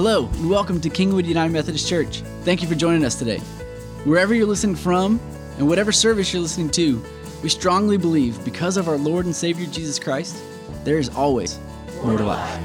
Hello, and welcome to Kingwood United Methodist Church. Thank you for joining us today. Wherever you're listening from, and whatever service you're listening to, we strongly believe because of our Lord and Savior Jesus Christ, there is always more to life.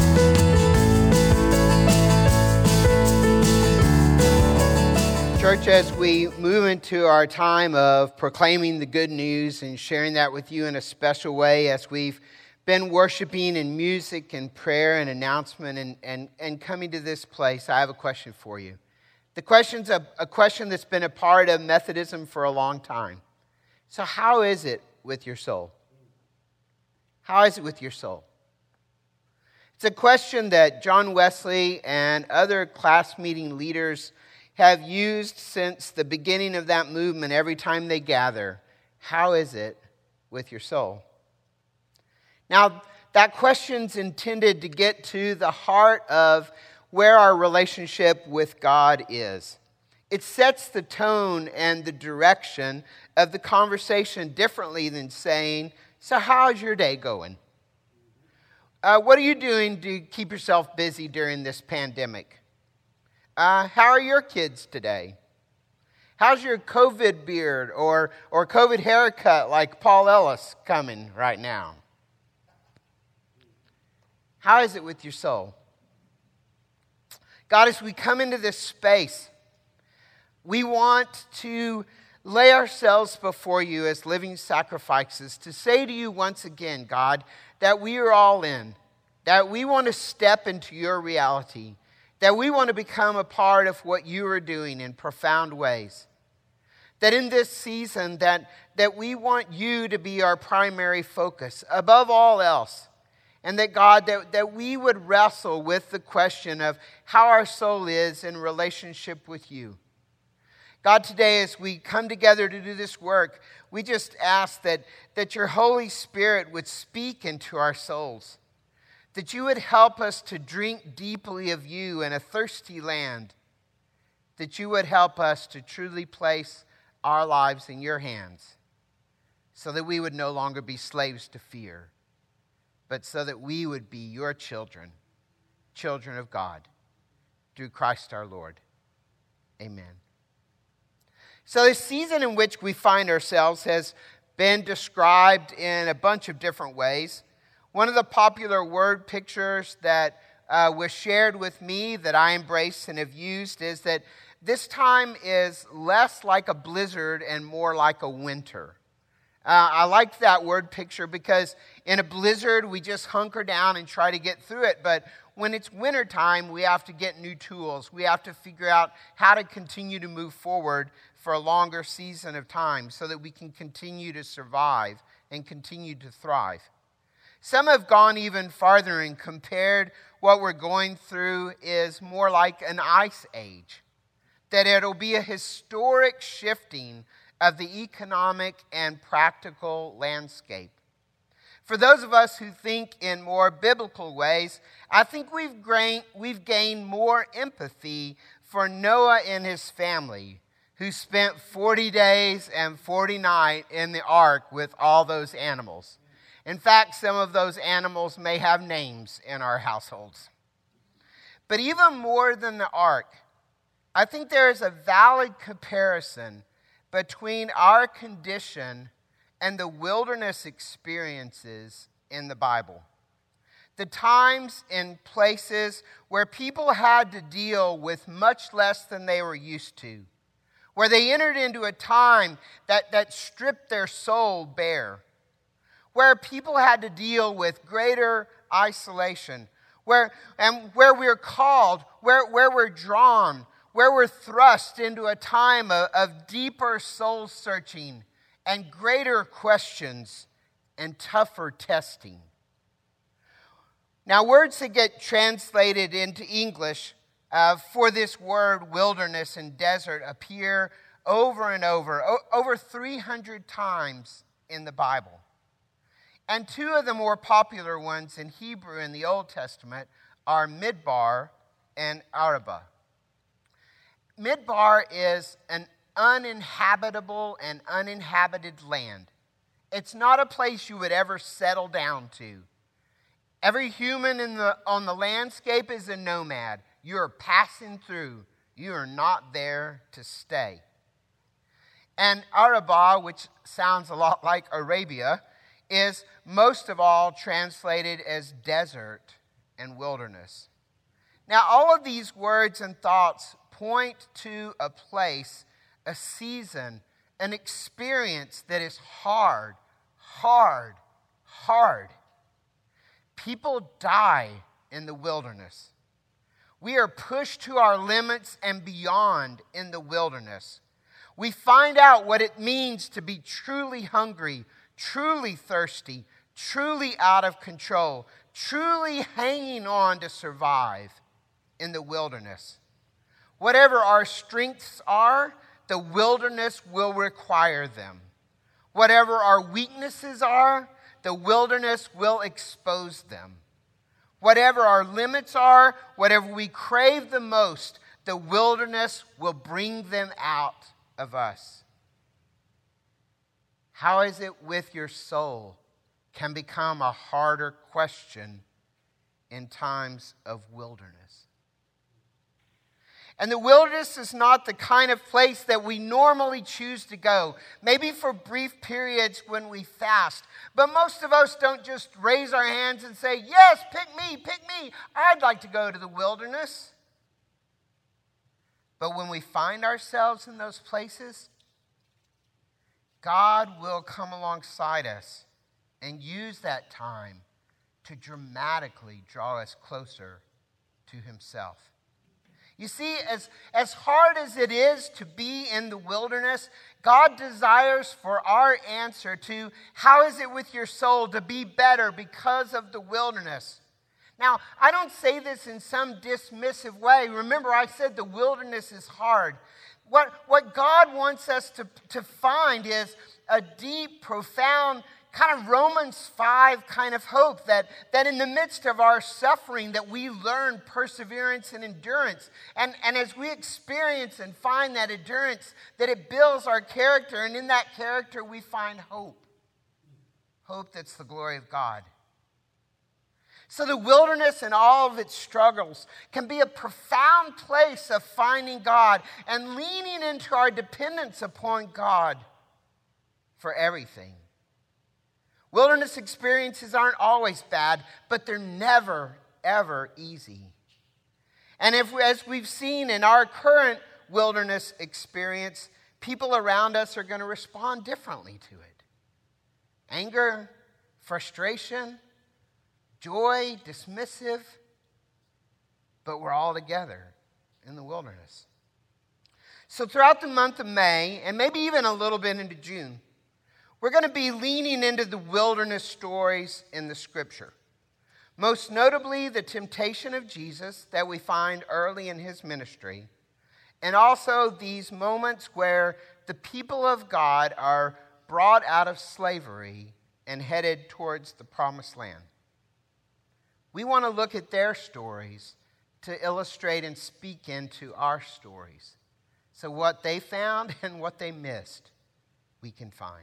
Church, as we move into our time of proclaiming the good news and sharing that with you in a special way, as we've been worshiping in music and prayer and announcement and coming to this place, I have a question for you. The question's a question that's been a part of Methodism for a long time. So how is it with your soul? How is it with your soul? It's a question that John Wesley and other class meeting leaders have used since the beginning of that movement every time they gather. How is it with your soul? Now, that question's intended to get to the heart of where our relationship with God is. It sets the tone and the direction of the conversation differently than saying, so how's your day going? What are you doing to keep yourself busy during this pandemic? How are your kids today? How's your COVID beard or COVID haircut like Paul Ellis coming right now? How is it with your soul? God, as we come into this space, we want to lay ourselves before you as living sacrifices to say to you once again, God, that we are all in, that we want to step into your reality, that we want to become a part of what you are doing in profound ways. That in this season, that we want you to be our primary focus above all else. And that, God, that we would wrestle with the question of how our soul is in relationship with you. God, today as we come together to do this work, we just ask that your Holy Spirit would speak into our souls. That you would help us to drink deeply of you in a thirsty land. That you would help us to truly place our lives in your hands. So that we would no longer be slaves to fear, but so that we would be your children, children of God, through Christ our Lord. Amen. So the season in which we find ourselves has been described in a bunch of different ways. One of the popular word pictures that was shared with me that I embrace and have used is that this time is less like a blizzard and more like a winter. I like that word picture because in a blizzard, we just hunker down and try to get through it. But when it's wintertime, we have to get new tools. We have to figure out how to continue to move forward for a longer season of time so that we can continue to survive and continue to thrive. Some have gone even farther and compared what we're going through is more like an ice age. That it'll be a historic shifting of the economic and practical landscape. For those of us who think in more biblical ways, I think we've gained more empathy for Noah and his family, who spent 40 days and 40 nights in the ark with all those animals. In fact, some of those animals may have names in our households. But even more than the ark, I think there is a valid comparison between our condition and the wilderness experiences in the Bible. The times and places where people had to deal with much less than they were used to, where they entered into a time that stripped their soul bare, where people had to deal with greater isolation, where we're called, where we're drawn, where we're thrust into a time of deeper soul searching and greater questions and tougher testing. Now, words that get translated into English for this word wilderness and desert appear over and over 300 times in the Bible. And two of the more popular ones in Hebrew in the Old Testament are Midbar and Arabah. Midbar is an uninhabitable and uninhabited land. It's not a place you would ever settle down to. Every human on the landscape is a nomad. You're passing through. You are not there to stay. And Arabah, which sounds a lot like Arabia, is most of all translated as desert and wilderness. Now, all of these words and thoughts point to a place, a season, an experience that is hard. People die in the wilderness. We are pushed to our limits and beyond in the wilderness. We find out what it means to be truly hungry, truly thirsty, truly out of control, truly hanging on to survive in the wilderness. Whatever our strengths are, the wilderness will require them. Whatever our weaknesses are, the wilderness will expose them. Whatever our limits are, whatever we crave the most, the wilderness will bring them out of us. How is it with your soul can become a harder question in times of wilderness. And the wilderness is not the kind of place that we normally choose to go, maybe for brief periods when we fast. But most of us don't just raise our hands and say, yes, pick me, I'd like to go to the wilderness. But when we find ourselves in those places, God will come alongside us and use that time to dramatically draw us closer to himself. You see, as hard as it is to be in the wilderness, God desires for our answer to, how is it with your soul, to be better because of the wilderness. Now, I don't say this in some dismissive way. Remember, I said the wilderness is hard. What God wants us to find is a deep, profound, kind of Romans 5 kind of hope that in the midst of our suffering that we learn perseverance and endurance. And as we experience and find that endurance, that it builds our character. And in that character, we find hope. Hope that's the glory of God. So the wilderness and all of its struggles can be a profound place of finding God and leaning into our dependence upon God for everything. Wilderness experiences aren't always bad, but they're never, ever easy. And as we've seen in our current wilderness experience, people around us are going to respond differently to it. Anger, frustration, joy, dismissive, but we're all together in the wilderness. So throughout the month of May, and maybe even a little bit into June, we're going to be leaning into the wilderness stories in the Scripture. Most notably, the temptation of Jesus that we find early in his ministry, and also these moments where the people of God are brought out of slavery and headed towards the promised land. We want to look at their stories to illustrate and speak into our stories. So what they found and what they missed, we can find.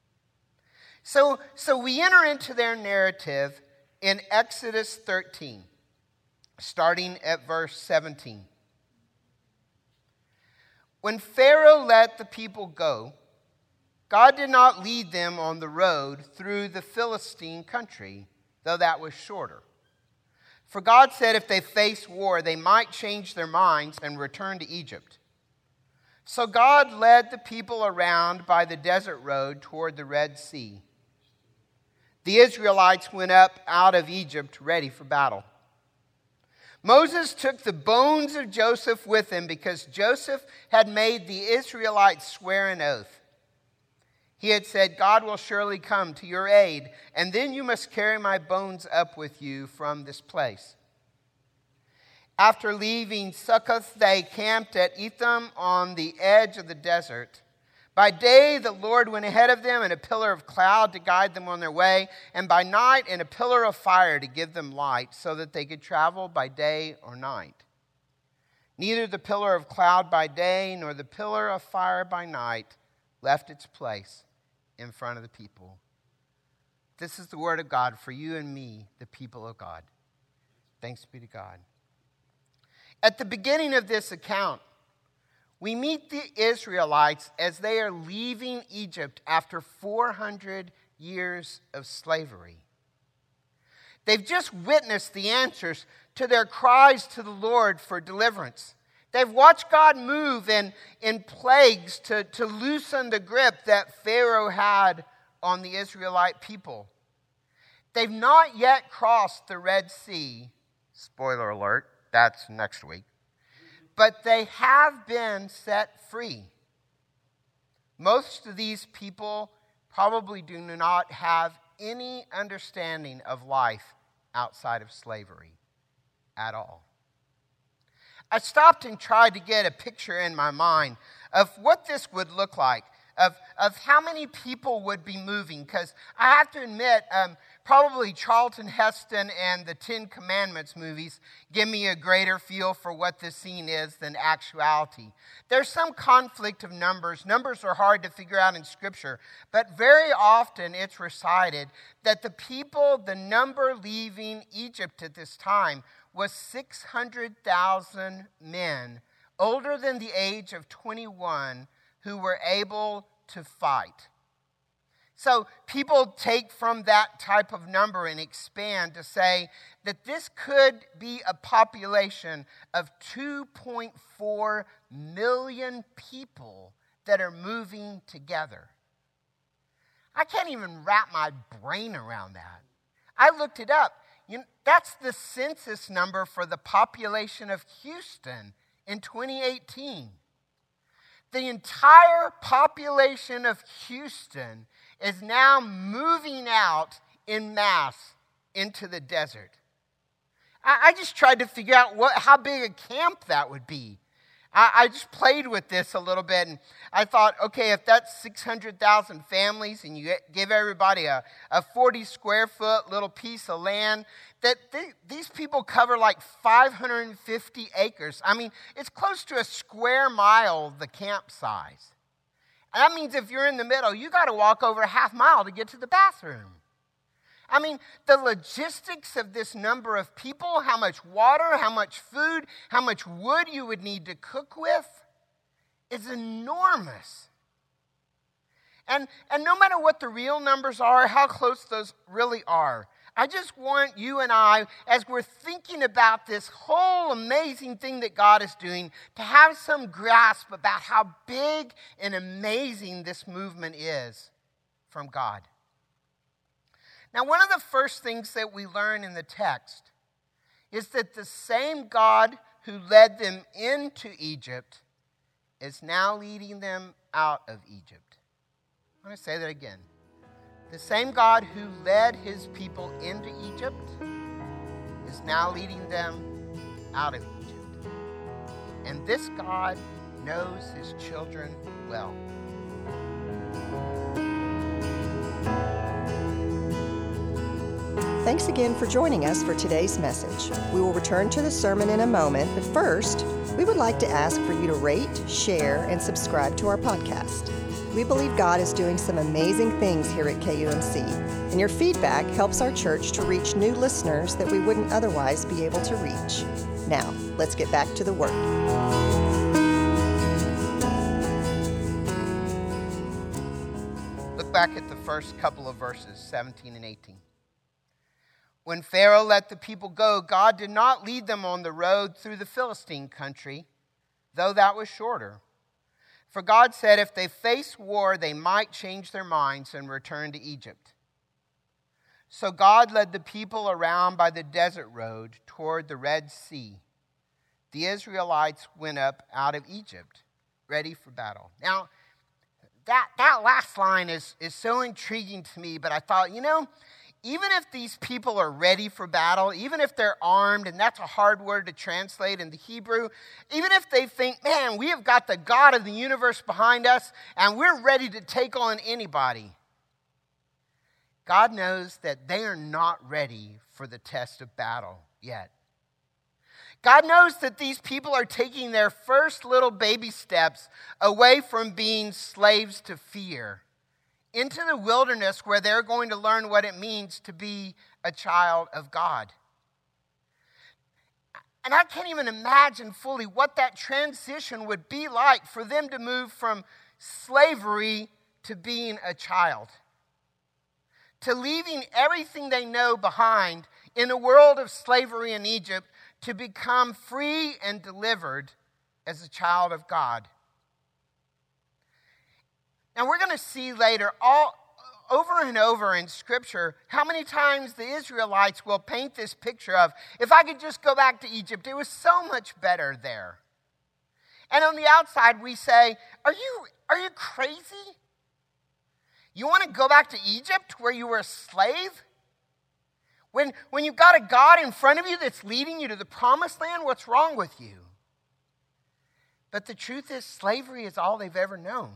So we enter into their narrative in Exodus 13, starting at verse 17. When Pharaoh let the people go, God did not lead them on the road through the Philistine country, though that was shorter. For God said if they faced war, they might change their minds and return to Egypt. So God led the people around by the desert road toward the Red Sea. The Israelites went up out of Egypt ready for battle. Moses took the bones of Joseph with him because Joseph had made the Israelites swear an oath. He had said, God will surely come to your aid, and then you must carry my bones up with you from this place. After leaving Succoth, they camped at Etham on the edge of the desert. By day, the Lord went ahead of them in a pillar of cloud to guide them on their way, and by night in a pillar of fire to give them light, so that they could travel by day or night. Neither the pillar of cloud by day nor the pillar of fire by night left its place in front of the people. This is the word of God for you and me, the people of God. Thanks be to God. At the beginning of this account, we meet the Israelites as they are leaving Egypt after 400 years of slavery. They've just witnessed the answers to their cries to the Lord for deliverance. They've watched God move in plagues to loosen the grip that Pharaoh had on the Israelite people. They've not yet crossed the Red Sea. Spoiler alert, that's next week. But they have been set free. Most of these people probably do not have any understanding of life outside of slavery at all. I stopped and tried to get a picture in my mind of what this would look like, of how many people would be moving, because I have to admit, probably Charlton Heston and the Ten Commandments movies give me a greater feel for what this scene is than actuality. There's some conflict of numbers. Numbers are hard to figure out in Scripture, but very often it's recited that the number leaving Egypt at this time was 600,000 men older than the age of 21 who were able to fight. So people take from that type of number and expand to say that this could be a population of 2.4 million people that are moving together. I can't even wrap my brain around that. I looked it up. That's the census number for the population of Houston in 2018. The entire population of Houston is now moving out en masse into the desert. I just tried to figure out how big a camp that would be. I just played with this a little bit, and I thought, okay, if that's 600,000 families and you give everybody a 40 square foot little piece of land, that these people cover like 550 acres. I mean, it's close to a square mile, the camp size. And that means if you're in the middle, you got to walk over a half mile to get to the bathroom. I mean, the logistics of this number of people, how much water, how much food, how much wood you would need to cook with, is enormous. And no matter what the real numbers are, how close those really are, I just want you and I, as we're thinking about this whole amazing thing that God is doing, to have some grasp about how big and amazing this movement is from God. Now, one of the first things that we learn in the text is that the same God who led them into Egypt is now leading them out of Egypt. I want to say that again. The same God who led his people into Egypt is now leading them out of Egypt. And this God knows his children well. Thanks again for joining us for today's message. We will return to the sermon in a moment, but first, we would like to ask for you to rate, share, and subscribe to our podcast. We believe God is doing some amazing things here at KUMC, and your feedback helps our church to reach new listeners that we wouldn't otherwise be able to reach. Now, let's get back to the Word. Look back at the first couple of verses, 17 and 18. When Pharaoh let the people go, God did not lead them on the road through the Philistine country, though that was shorter. For God said if they face war, they might change their minds and return to Egypt. So God led the people around by the desert road toward the Red Sea. The Israelites went up out of Egypt, ready for battle. Now, that last line is so intriguing to me, but I thought, even if these people are ready for battle, even if they're armed, and that's a hard word to translate in the Hebrew, even if they think, man, we have got the God of the universe behind us, and we're ready to take on anybody, God knows that they are not ready for the test of battle yet. God knows that these people are taking their first little baby steps away from being slaves to fear into the wilderness where they're going to learn what it means to be a child of God. And I can't even imagine fully what that transition would be like for them to move from slavery to being a child, to leaving everything they know behind in a world of slavery in Egypt to become free and delivered as a child of God. Now we're going to see later over and over in Scripture how many times the Israelites will paint this picture of, if I could just go back to Egypt, it was so much better there. And on the outside we say, are you crazy? You want to go back to Egypt where you were a slave? When you've got a God in front of you that's leading you to the promised land, what's wrong with you? But the truth is, slavery is all they've ever known.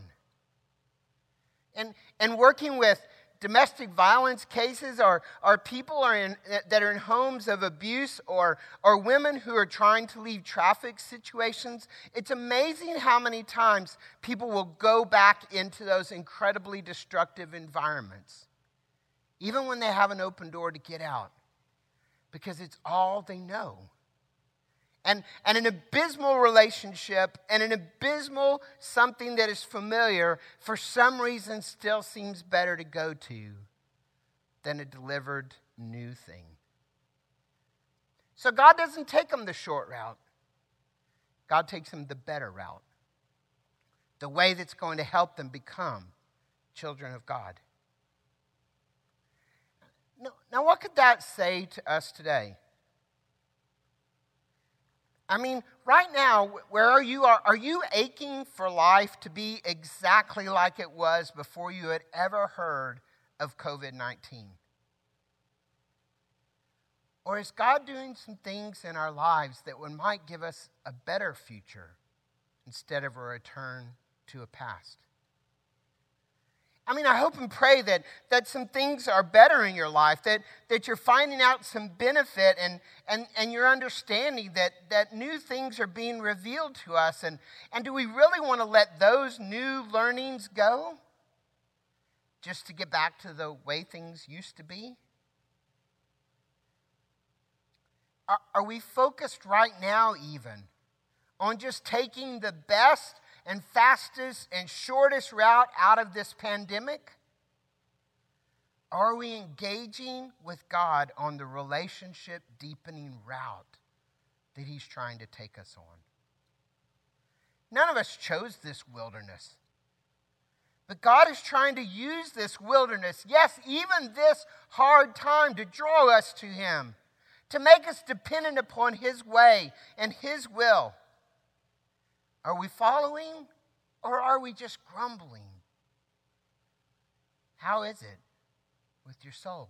And working with domestic violence cases or people that are in homes of abuse or women who are trying to leave traffic situations, it's amazing how many times people will go back into those incredibly destructive environments, even when they have an open door to get out, because it's all they know. And an abysmal relationship and an abysmal something that is familiar for some reason still seems better to go to than a delivered new thing. So God doesn't take them the short route. God takes them the better route, the way that's going to help them become children of God. Now what could that say to us today? I mean, right now, where you are you aching for life to be exactly like it was before you had ever heard of COVID-19? Or is God doing some things in our lives that might give us a better future instead of a return to a past? I mean, I hope and pray that some things are better in your life, that you're finding out some benefit and you're understanding that new things are being revealed to us. And do we really want to let those new learnings go just to get back to the way things used to be? Are we focused right now even on just taking the best and fastest and shortest route out of this pandemic? Are we engaging with God on the relationship deepening route that He's trying to take us on? None of us chose this wilderness. But God is trying to use this wilderness, yes, even this hard time, to draw us to Him, to make us dependent upon His way and His will. Are we following, or are we just grumbling? How is it with your soul?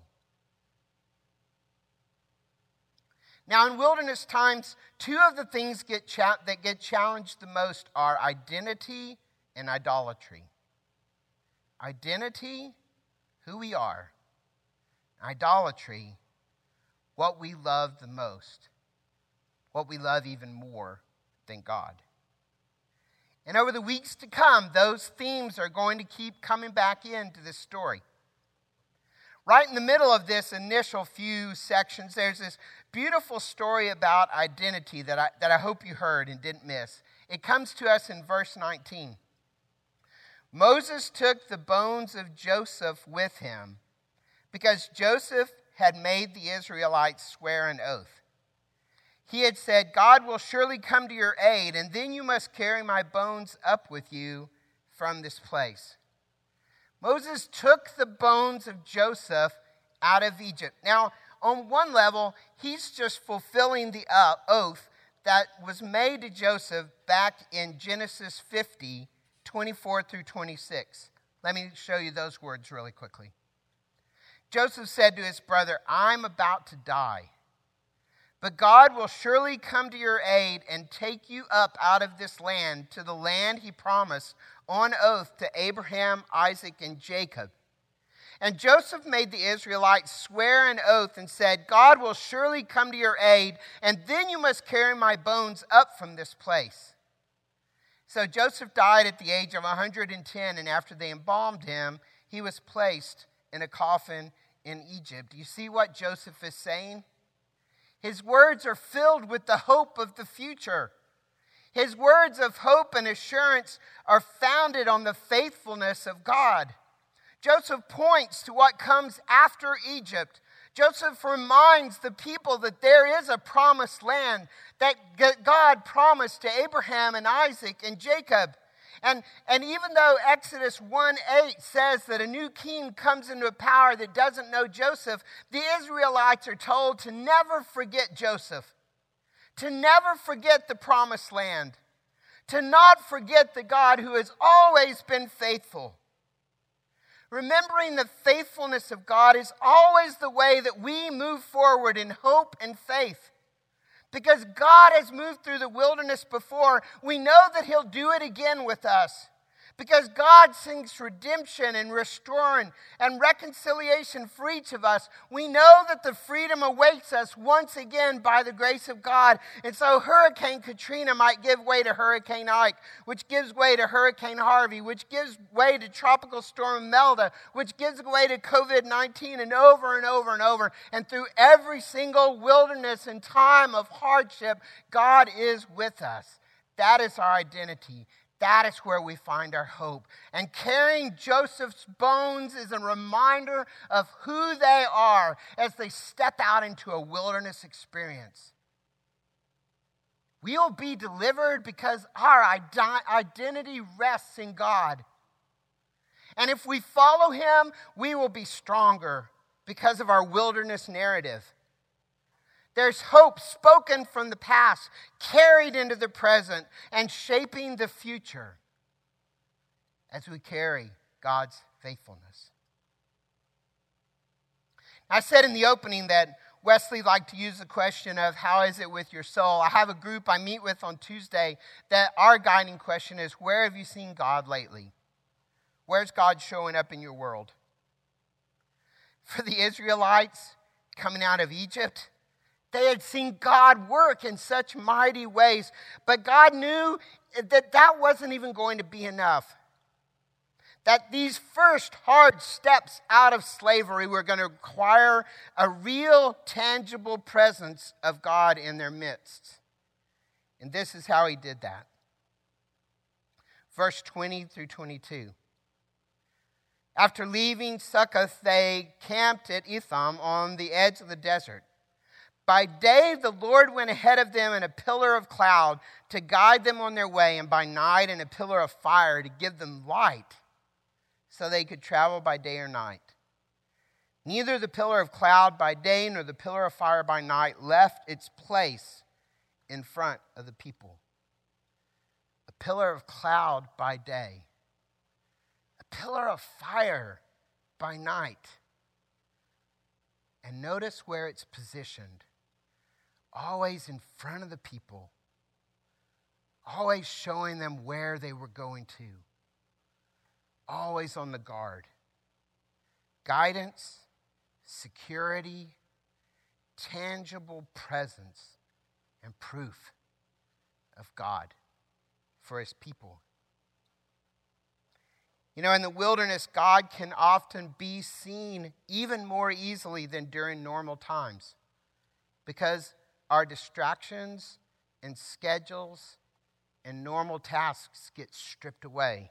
Now, in wilderness times, two of the things that get challenged the most are identity and idolatry. Identity, who we are. Idolatry, what we love the most, what we love even more than God. And over the weeks to come, those themes are going to keep coming back into this story. Right in the middle of this initial few sections, there's this beautiful story about identity that I hope you heard and didn't miss. It comes to us in verse 19. Moses took the bones of Joseph with him because Joseph had made the Israelites swear an oath. He had said, God will surely come to your aid, and then you must carry my bones up with you from this place. Moses took the bones of Joseph out of Egypt. Now, on one level, he's just fulfilling the oath that was made to Joseph back in Genesis 50, 24 through 26. Let me show you those words really quickly. Joseph said to his brother, I'm about to die. But God will surely come to your aid and take you up out of this land to the land He promised on oath to Abraham, Isaac, and Jacob. And Joseph made the Israelites swear an oath and said, God will surely come to your aid, and then you must carry my bones up from this place. So Joseph died at the age of 110, and after they embalmed him, he was placed in a coffin in Egypt. Do you see what Joseph is saying? His words are filled with the hope of the future. His words of hope and assurance are founded on the faithfulness of God. Joseph points to what comes after Egypt. Joseph reminds the people that there is a promised land that God promised to Abraham and Isaac and Jacob. And even though Exodus 1:8 says that a new king comes into power that doesn't know Joseph, the Israelites are told to never forget Joseph, to never forget the promised land, to not forget the God who has always been faithful. Remembering the faithfulness of God is always the way that we move forward in hope and faith. Because God has moved through the wilderness before, we know that He'll do it again with us. Because God sings redemption and restoring and reconciliation for each of us, we know that the freedom awaits us once again by the grace of God. And so Hurricane Katrina might give way to Hurricane Ike, which gives way to Hurricane Harvey, which gives way to Tropical Storm Melda, which gives way to COVID-19, and over and over and over. And through every single wilderness and time of hardship, God is with us. That is our identity. That is where we find our hope. And carrying Joseph's bones is a reminder of who they are as they step out into a wilderness experience. We will be delivered because our identity rests in God. And if we follow Him, we will be stronger because of our wilderness narrative. There's hope spoken from the past, carried into the present, and shaping the future as we carry God's faithfulness. I said in the opening that Wesley liked to use the question of how is it with your soul. I have a group I meet with on Tuesday that our guiding question is, where have you seen God lately? Where's God showing up in your world? For the Israelites coming out of Egypt, they had seen God work in such mighty ways, but God knew that that wasn't even going to be enough. That these first hard steps out of slavery were going to require a real, tangible presence of God in their midst. And this is how He did that. Verse 20 through 22. After leaving Succoth, they camped at Etham on the edge of the desert. By day, the Lord went ahead of them in a pillar of cloud to guide them on their way, and by night in a pillar of fire to give them light so they could travel by day or night. Neither the pillar of cloud by day nor the pillar of fire by night left its place in front of the people. A pillar of cloud by day, a pillar of fire by night. And notice where it's positioned. Always in front of the people. Always showing them where they were going to. Always on the guard. Guidance, security, tangible presence, and proof of God for His people. You know, in the wilderness, God can often be seen even more easily than during normal times because our distractions and schedules and normal tasks get stripped away.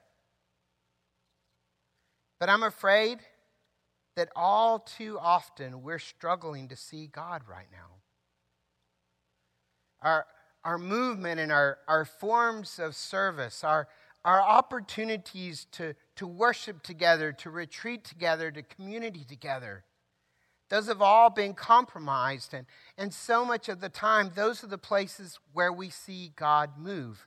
But I'm afraid that all too often we're struggling to see God right now. Our movement and our forms of service, our opportunities to worship together, to retreat together, to community together, those have all been compromised. And so much of the time, those are the places where we see God move.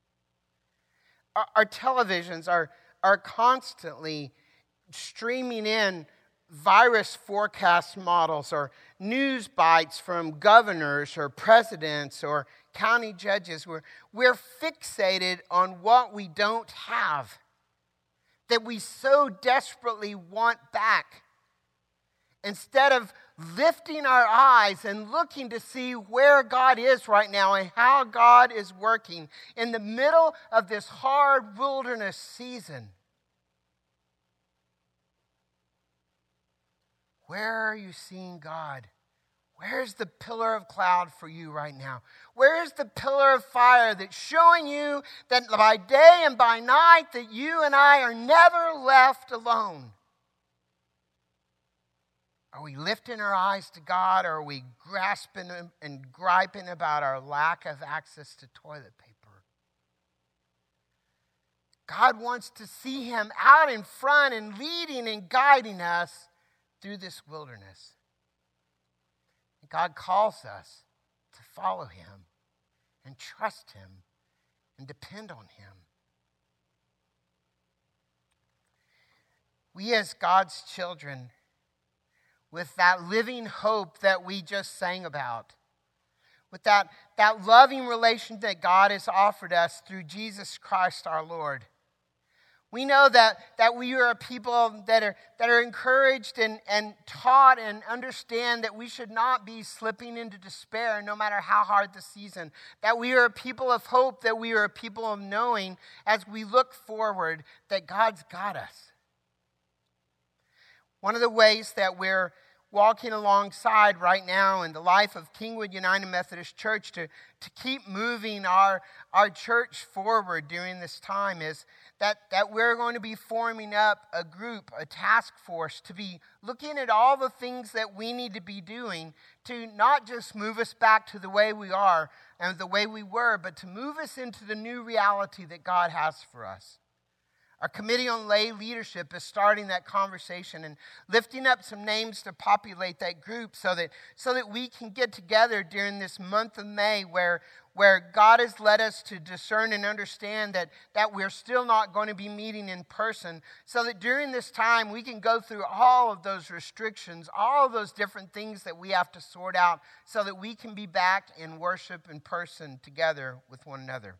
Our televisions are constantly streaming in virus forecast models or news bites from governors or presidents or county judges. We're fixated on what we don't have, that we so desperately want back, instead of lifting our eyes and looking to see where God is right now and how God is working in the middle of this hard wilderness season. Where are you seeing God Where's the pillar of cloud for you right now? Where's the pillar of fire that's showing you that by day and by night that you and I are never left alone? Are we lifting our eyes to God, or are we grasping and griping about our lack of access to toilet paper? God wants to see him out in front and leading and guiding us through this wilderness. God calls us to follow him and trust him and depend on him. We as God's children, with that living hope that we just sang about, with that loving relation that God has offered us through Jesus Christ our Lord, we know that we are a people that are encouraged and taught and understand that we should not be slipping into despair no matter how hard the season. That we are a people of hope, that we are a people of knowing as we look forward that God's got us. One of the ways that we're walking alongside right now in the life of Kingwood United Methodist Church to keep moving our church forward during this time is that we're going to be forming up a group, a task force, to be looking at all the things that we need to be doing to not just move us back to the way we are and the way we were, but to move us into the new reality that God has for us. Our Committee on Lay Leadership is starting that conversation and lifting up some names to populate that group so that we can get together during this month of May where God has led us to discern and understand that we're still not going to be meeting in person, so that during this time we can go through all of those restrictions, all of those different things that we have to sort out so that we can be back in worship in person together with one another.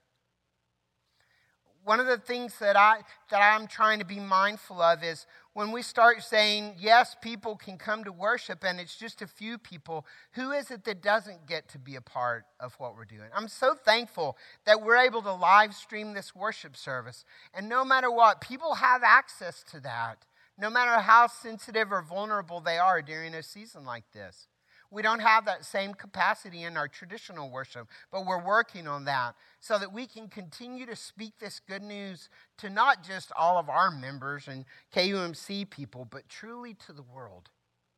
One of the things that I'm trying to be mindful of is when we start saying, yes, people can come to worship and it's just a few people, who is it that doesn't get to be a part of what we're doing? I'm so thankful that we're able to live stream this worship service. And no matter what, people have access to that, no matter how sensitive or vulnerable they are during a season like this. We don't have that same capacity in our traditional worship, but we're working on that so that we can continue to speak this good news to not just all of our members and KUMC people, but truly to the world.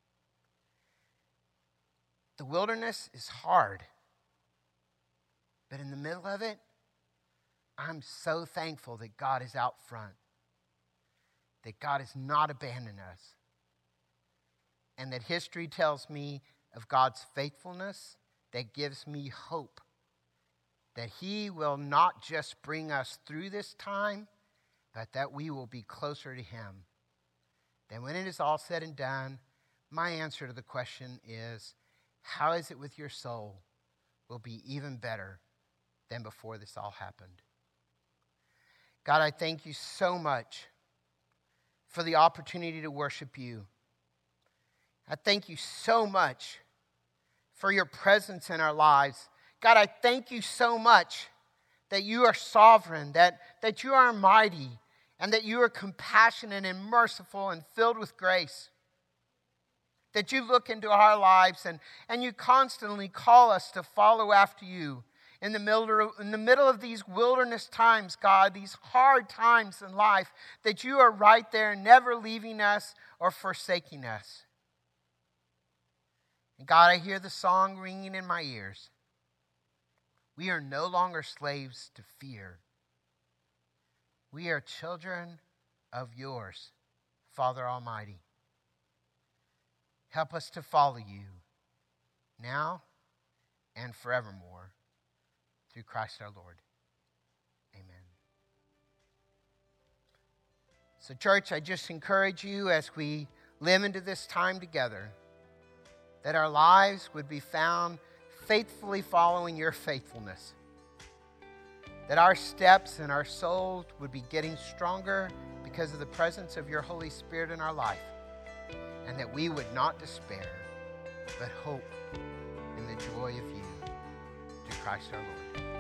The wilderness is hard, but in the middle of it, I'm so thankful that God is out front, that God has not abandoned us, and that history tells me of God's faithfulness that gives me hope that he will not just bring us through this time, but that we will be closer to him. Then when it is all said and done, my answer to the question is, how is it with your soul will be even better than before this all happened. God, I thank you so much for the opportunity to worship you. I thank you so much for your presence in our lives. God, I thank you so much that you are sovereign, that you are mighty, and that you are compassionate and merciful and filled with grace. That you look into our lives and you constantly call us to follow after you in the middle of these wilderness times, God, these hard times in life, that you are right there, never leaving us or forsaking us. And God, I hear the song ringing in my ears. We are no longer slaves to fear. We are children of yours, Father Almighty. Help us to follow you now and forevermore through Christ our Lord. Amen. So, church, I just encourage you as we live into this time together that our lives would be found faithfully following your faithfulness. That our steps and our souls would be getting stronger because of the presence of your Holy Spirit in our life. And that we would not despair, but hope in the joy of you through Christ our Lord.